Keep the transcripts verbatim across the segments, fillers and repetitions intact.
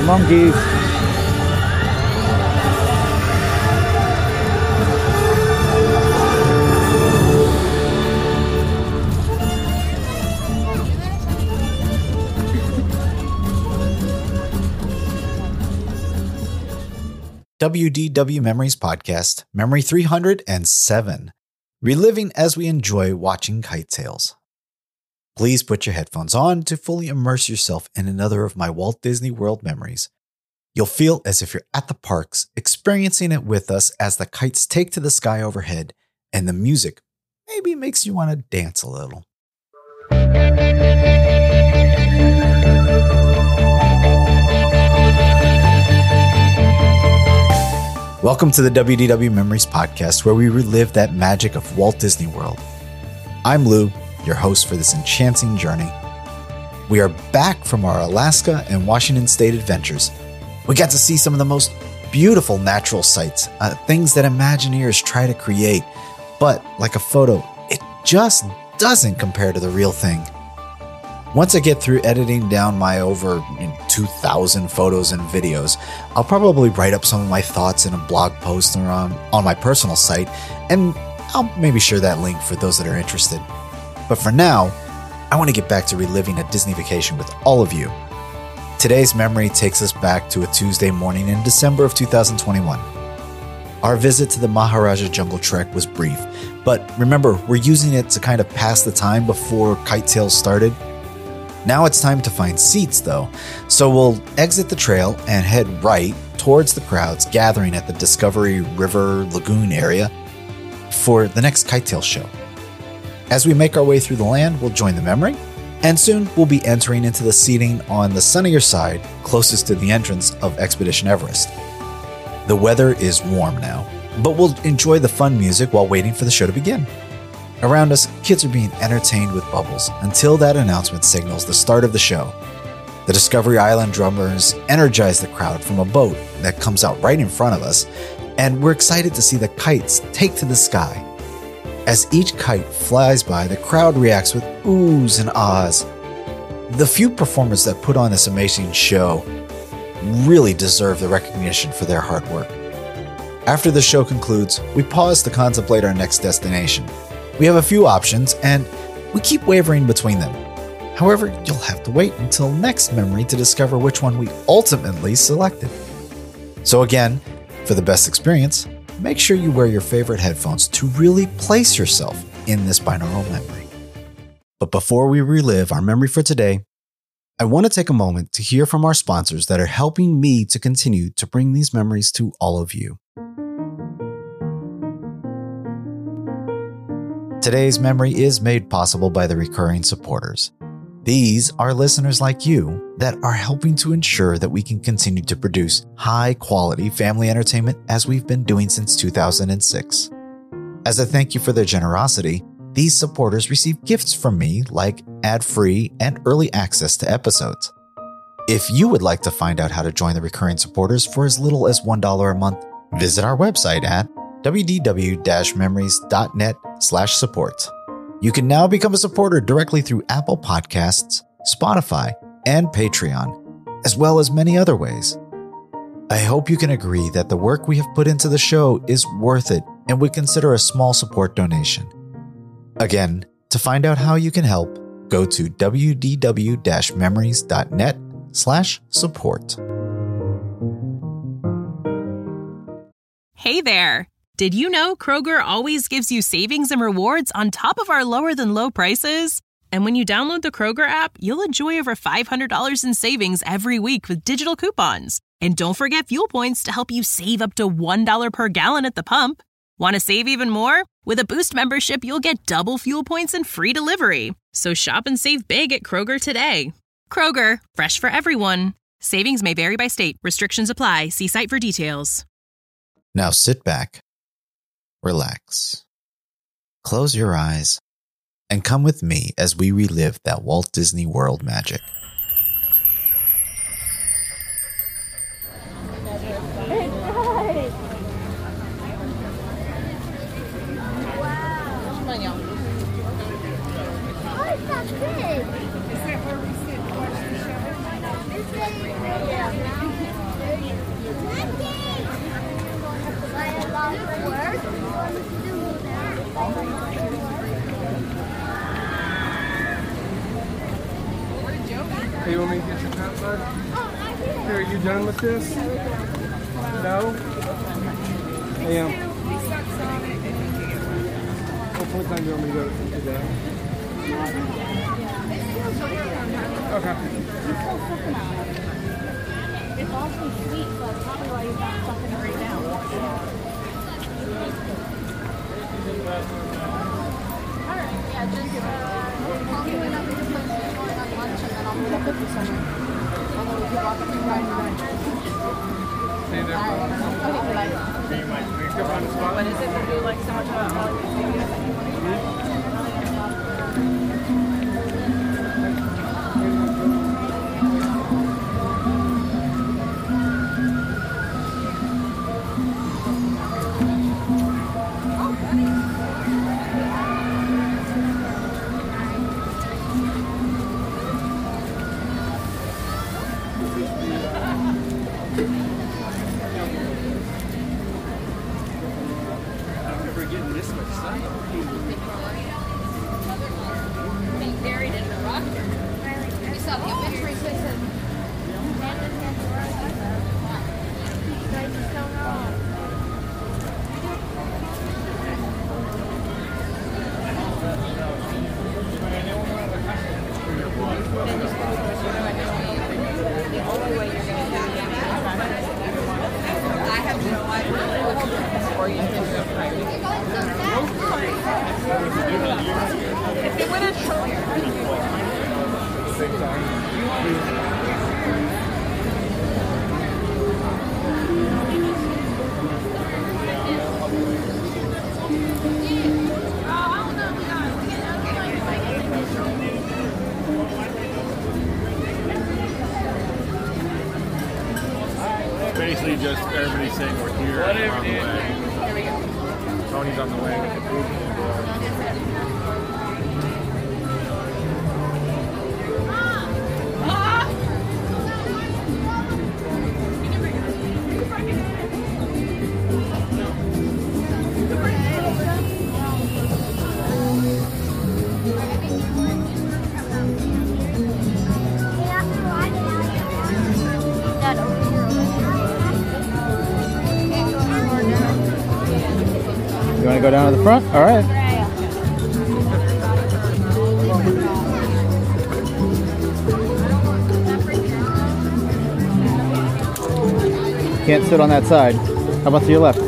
The monkeys. W D W Memories Podcast, Memory three hundred seven, reliving as we enjoy watching kite tails. Please put your headphones on to fully immerse yourself in another of my Walt Disney World memories. You'll feel as if you're at the parks, experiencing it with us as the kites take to the sky overhead, and the music maybe makes you want to dance a little. Welcome to the W D W Memories Podcast, where we relive that magic of Walt Disney World. I'm Lou, your host for this enchanting journey. We are back from our Alaska and Washington State adventures. We got to see some of the most beautiful natural sights, uh, things that Imagineers try to create, but like a photo, it just doesn't compare to the real thing. Once I get through editing down my over two thousand photos and videos, I'll probably write up some of my thoughts in a blog post or on, on my personal site, and I'll maybe share that link for those that are interested. But for now, I want to get back to reliving a Disney vacation with all of you. Today's memory takes us back to a Tuesday morning in December of two thousand twenty-one. Our visit to the Maharaja Jungle Trek was brief, but remember, we're using it to kind of pass the time before Kite Tales started. Now it's time to find seats, though, so we'll exit the trail and head right towards the crowds gathering at the Discovery River Lagoon area for the next Kite Tales show. As we make our way through the land, we'll join the memory, and soon we'll be entering into the seating on the sunnier side closest to the entrance of Expedition Everest. The weather is warm now, but we'll enjoy the fun music while waiting for the show to begin. Around us, kids are being entertained with bubbles until that announcement signals the start of the show. The Discovery Island drummers energize the crowd from a boat that comes out right in front of us, and we're excited to see the kites take to the sky. As each kite flies by, the crowd reacts with oohs and ahs. The few performers that put on this amazing show really deserve the recognition for their hard work. After the show concludes, we pause to contemplate our next destination. We have a few options, and we keep wavering between them. However, you'll have to wait until next memory to discover which one we ultimately selected. So again, for the best experience, make sure you wear your favorite headphones to really place yourself in this binaural memory. But before we relive our memory for today, I want to take a moment to hear from our sponsors that are helping me to continue to bring these memories to all of you. Today's memory is made possible by the recurring supporters. These are listeners like you that are helping to ensure that we can continue to produce high-quality family entertainment as we've been doing since two thousand six. As a thank you for their generosity, these supporters receive gifts from me like ad-free and early access to episodes. If you would like to find out how to join the recurring supporters for as little as one dollar a month, visit our website at w d w dash memories dot net slash support. You can now become a supporter directly through Apple Podcasts, Spotify, and Patreon, as well as many other ways. I hope you can agree that the work we have put into the show is worth it and would consider a small support donation. Again, to find out how you can help, go to w d w dash memories dot net slash support. Hey there! Did you know Kroger always gives you savings and rewards on top of our lower-than-low prices? And when you download the Kroger app, you'll enjoy over five hundred dollars in savings every week with digital coupons. And don't forget fuel points to help you save up to one dollar per gallon at the pump. Want to save even more? With a Boost membership, you'll get double fuel points and free delivery. So shop and save big at Kroger today. Kroger, fresh for everyone. Savings may vary by state. Restrictions apply. See site for details. Now sit back, relax, close your eyes, and come with me as we relive that Walt Disney World magic. Is that where we sit and watch the show? Hey, you want me to get your cup, bud? Here, are you done with this? No? I am. What time do you want me to go today? Okay. It's awfully sweet, so that's probably why you're not sucking it right now. Alright, yeah, just uh, call me whenever you're going on lunch and then I'll meet up with you somewhere. And then we can walk up and ride together. See you there. Okay, bye. What is it that you like so much about all these videos? Basically, just everybody's saying we're here. We're on the way. Here we go. Tony's on the way with the group. You want to go down to the front? All right. Can't sit on that side. How about to your left?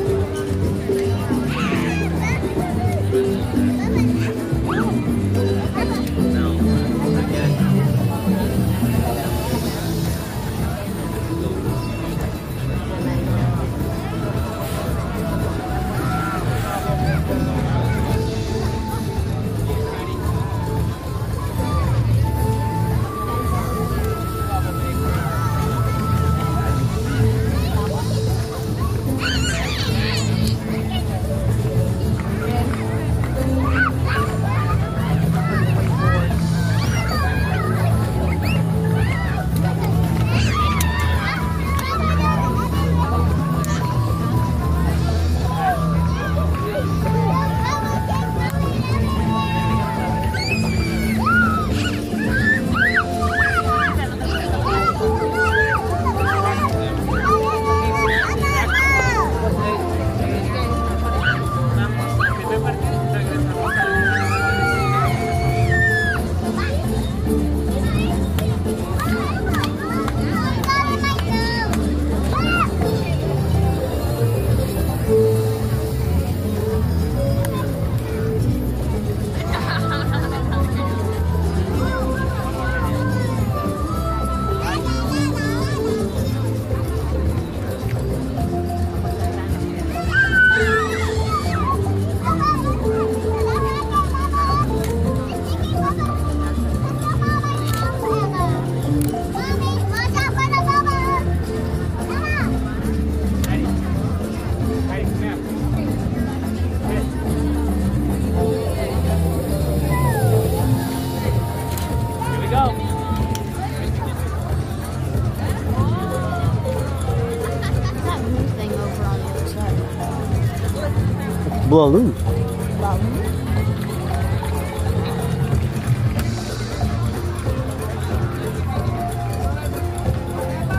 Baloo.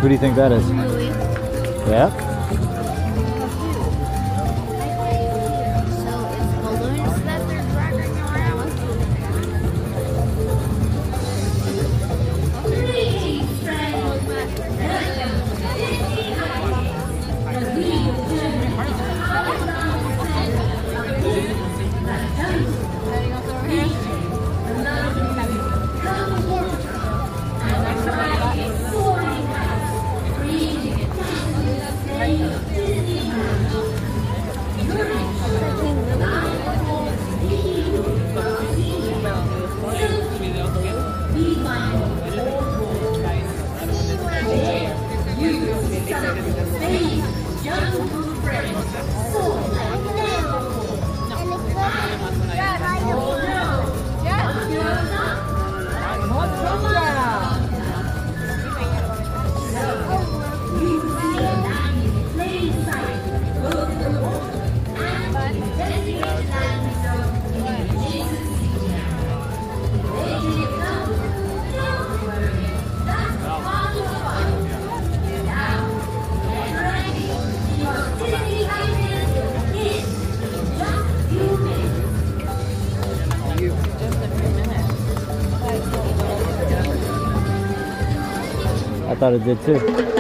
Who do you think that is? Louis. Yeah? So it's balloons that they're dragging around. I thought it did too.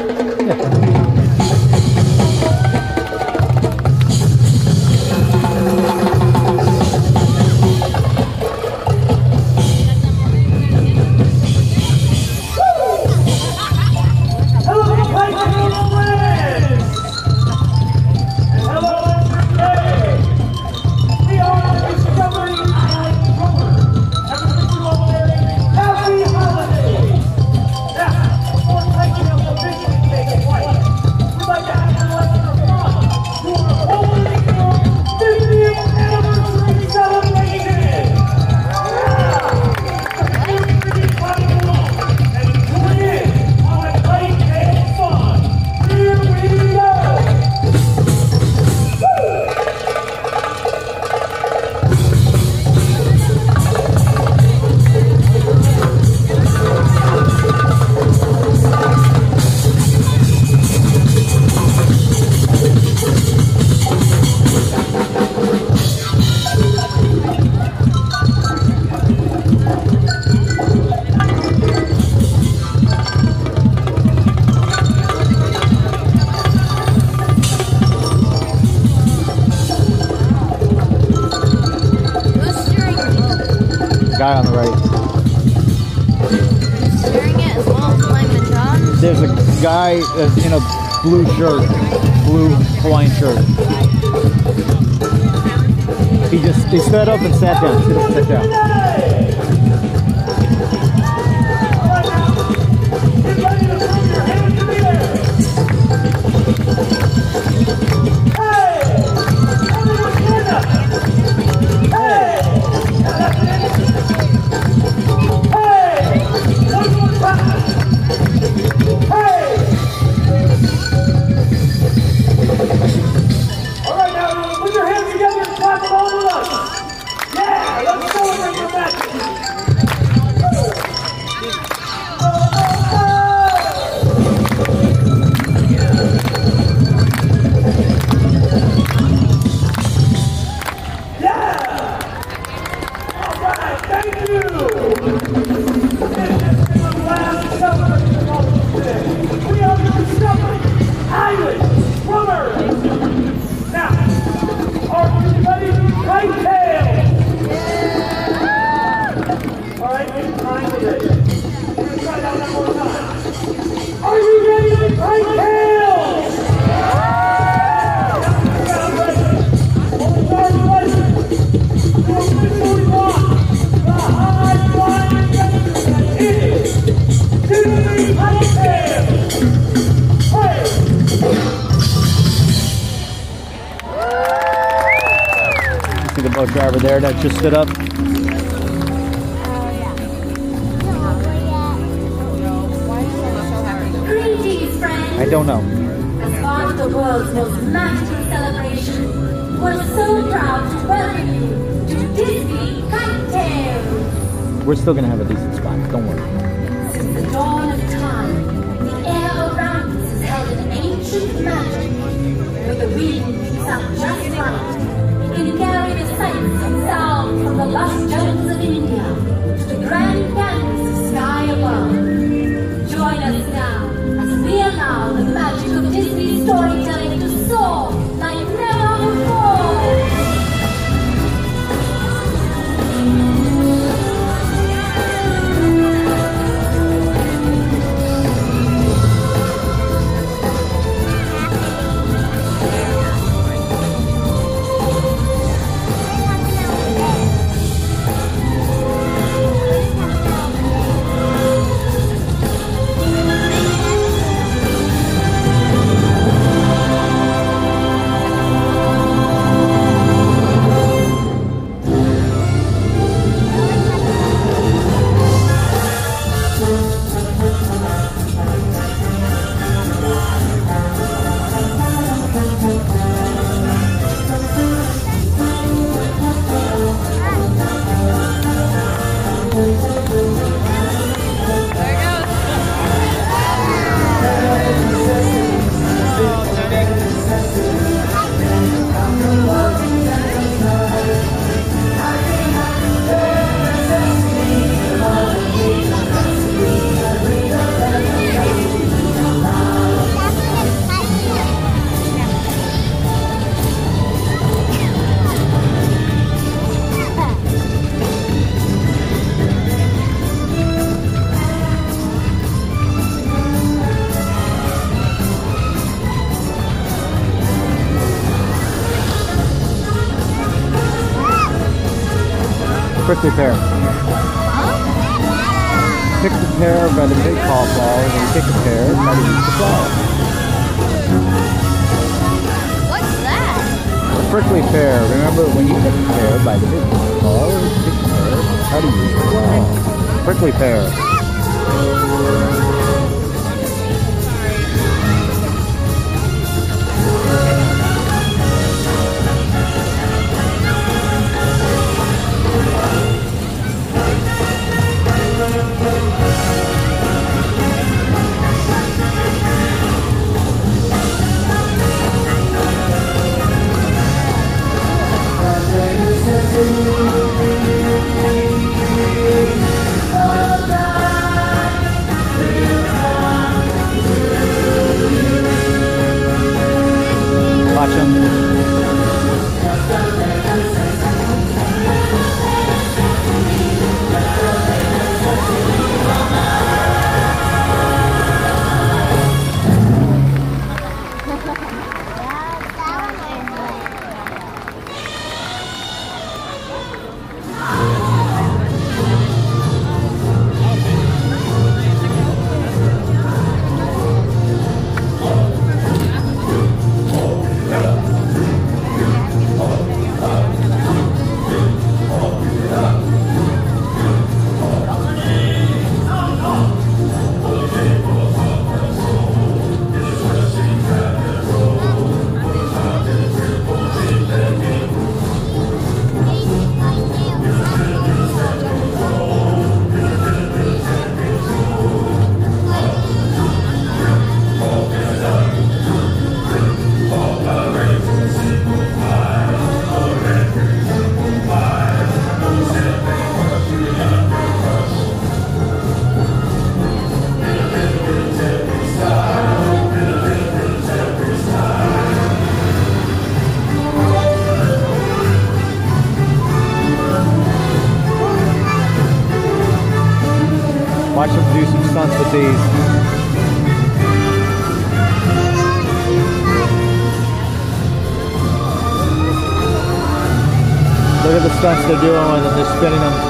Guy on the right. Steering it as well as playing the drums. There's a guy uh, in a blue shirt, blue Hawaiian shirt. He just he stood up and sat down. Stood up and sat down. The boat driver there that just stood up. Greetings, friends. I don't know. As part of the world's most magical celebration, we're so proud to welcome you to Disney Kite Tales. We're still gonna have a decent spot. Don't worry. Since the dawn of time, the air around us now as we allow the magic of Disney storytelling to soar like never before. Prickly pear. Pick the pear by the big paw flower, and then pick a pear by the use the flower. What's that? A prickly pear. Remember, when you pick a pear by the big paw flower, you pick the pear, how do you use the flower? Prickly pear. Watch them. Watch them do some stunts with these. Look at the stunts they're doing and they're spinning them.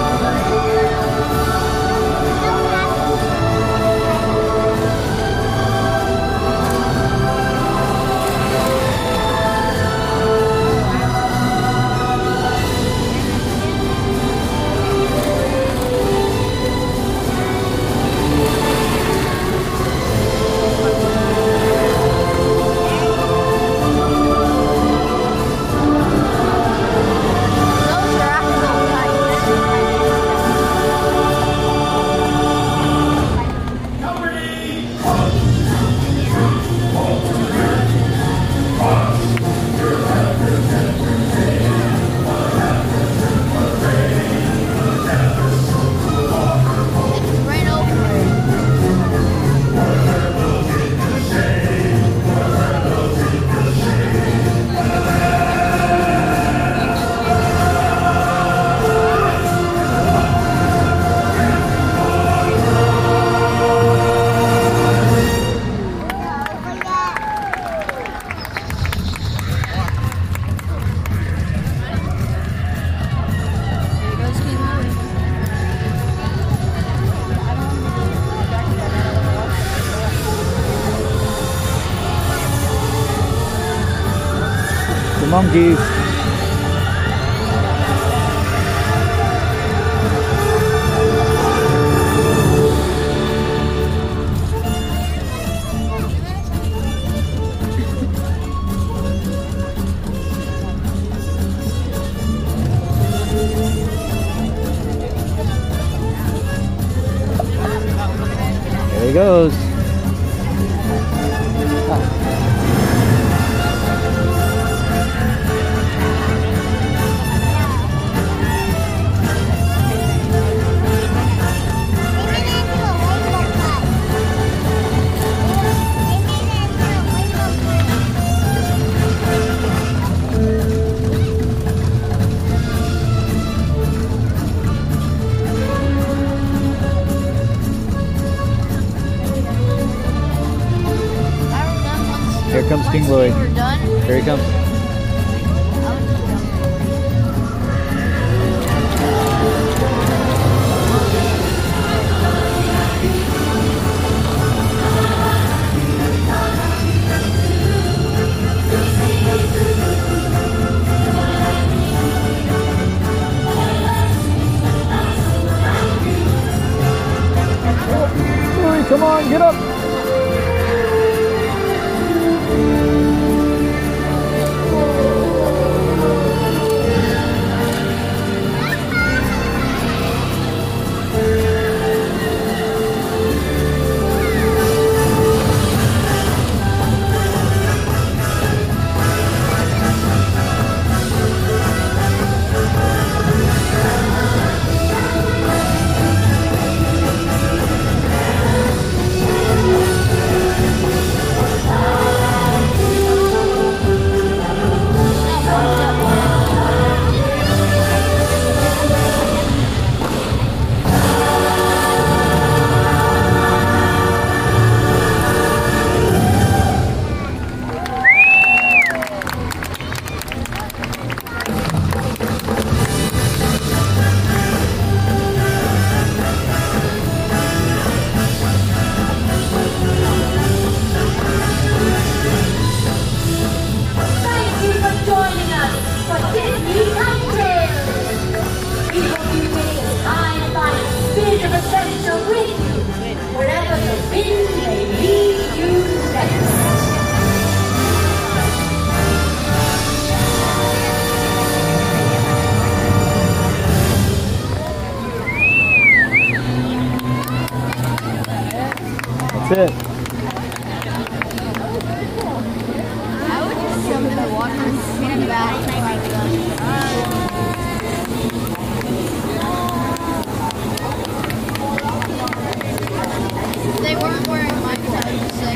Those are actual lights. monkeys. There he goes. Here comes King Louie. Here he comes. Louie, come on, get up. Thank you for joining us for Disney Cocktails. We hope you take this time and find a spirit of adventure with you, wherever the wind may lead you next. That's it. I would just jump in the water and stand back. They weren't wearing my clothes, so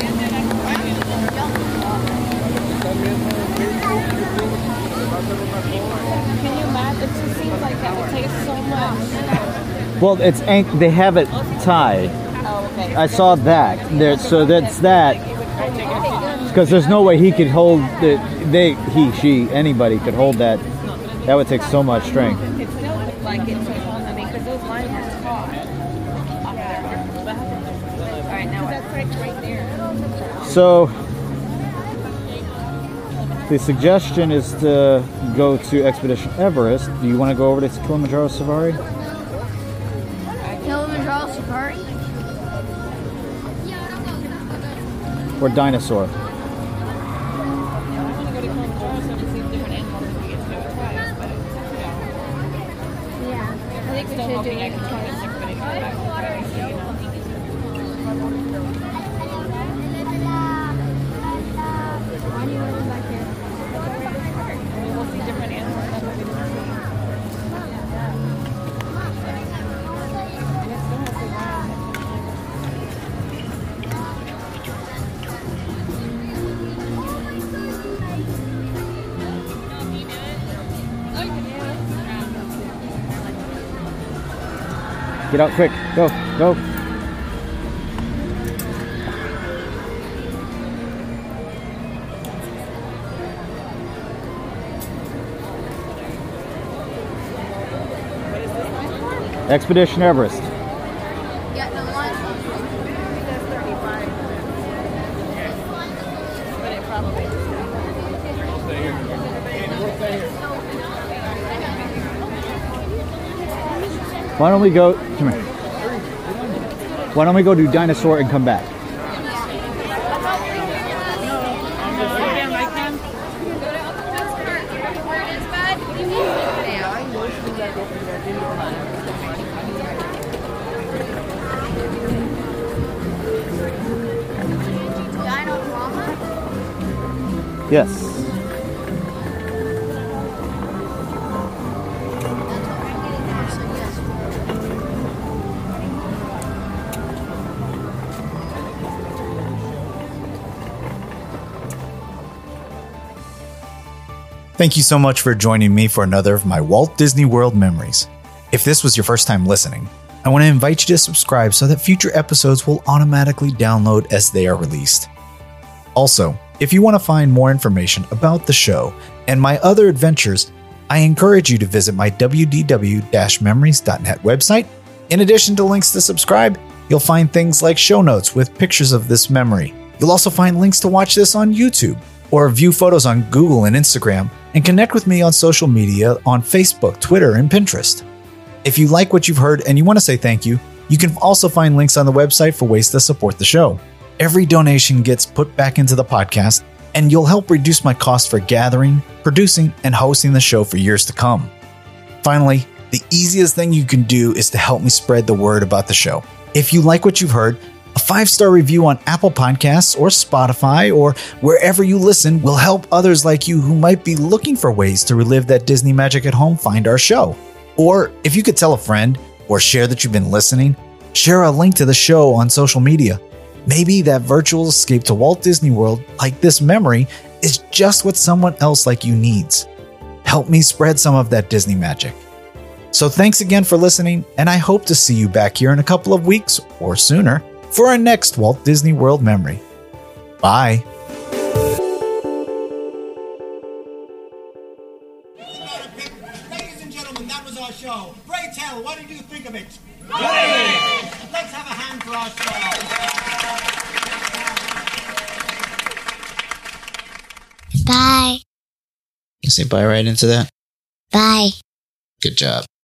Can you imagine? It just seems like that would taste so much. Well, it's anch- they have it tied. Oh, okay. I saw that. There, so that's that. Because there's no way he could hold it. They, he, she, anybody could hold that. That would take so much strength. It still looked like it. So, I mean, because those lines were taut. All right, now that's like right there. So the suggestion is to go to Expedition Everest. Do you want to go over to Kilimanjaro Safari? Kilimanjaro Safari? Or Dinosaur? I want to go to Kilimanjaro so to see different animals if we get to do it twice. But, you know, Yeah. I think we still should do hoping I it. can try to stick with it. Why do you want to back here? We'll see different animals. That's what we didn't see. And it's still has to run. Get out quick. Go, go. Expedition Everest. Yeah, the one. That's thirty-five. But it probably is. Why don't we go? Come here. Why don't we go do dinosaur and come back? Yes. Thank you so much for joining me for another of my Walt Disney World memories. If this was your first time listening, I want to invite you to subscribe so that future episodes will automatically download as they are released. Also, if you want to find more information about the show and my other adventures, I encourage you to visit my w d w dash memories dot net website. In addition to links to subscribe, you'll find things like show notes with pictures of this memory. You'll also find links to watch this on YouTube or view photos on Google and Instagram, and connect with me on social media on Facebook, Twitter, and Pinterest. If you like what you've heard and you want to say thank you, you can also find links on the website for ways to support the show. Every donation gets put back into the podcast, and you'll help reduce my cost for gathering, producing, and hosting the show for years to come. Finally, the easiest thing you can do is to help me spread the word about the show. If you like what you've heard, a five-star review on Apple Podcasts or Spotify or wherever you listen will help others like you who might be looking for ways to relive that Disney magic at home find our show. Or if you could tell a friend or share that you've been listening, share a link to the show on social media. Maybe that virtual escape to Walt Disney World, like this memory, is just what someone else like you needs. Help me spread some of that Disney magic. So thanks again for listening, and I hope to see you back here in a couple of weeks or sooner for our next Walt Disney World memory. Bye. Ladies and gentlemen, that was our show. Pray tell, what did you think of it? Great! Let's have a hand for our show. Bye. You say bye right into that? Bye. Good job.